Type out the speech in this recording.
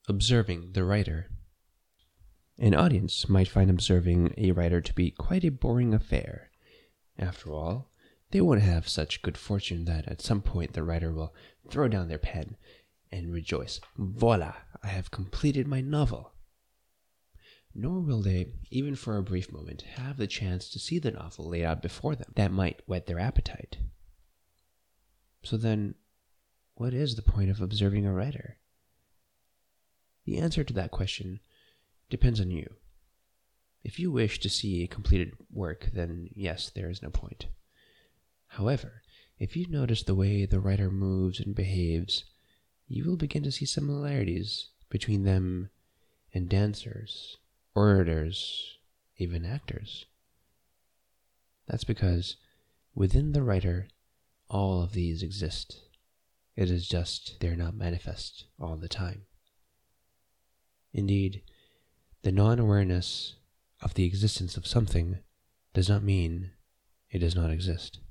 observing the writer. An audience might find observing a writer to be quite a boring affair. After all, they won't have such good fortune that at some point the writer will throw down their pen and rejoice, "Voila, I have completed my novel." Nor will they, even for a brief moment, have the chance to see the novel laid out before them. That might whet their appetite. So then, what is the point of observing a writer? The answer to that question depends on you. If you wish to see a completed work, then yes, there is no point. However, if you notice the way the writer moves and behaves, you will begin to see similarities between them and dancers, orators, even actors. That's because within the writer, all of these exist. It is just they're not manifest all the time. Indeed, the non-awareness of the existence of something does not mean it does not exist.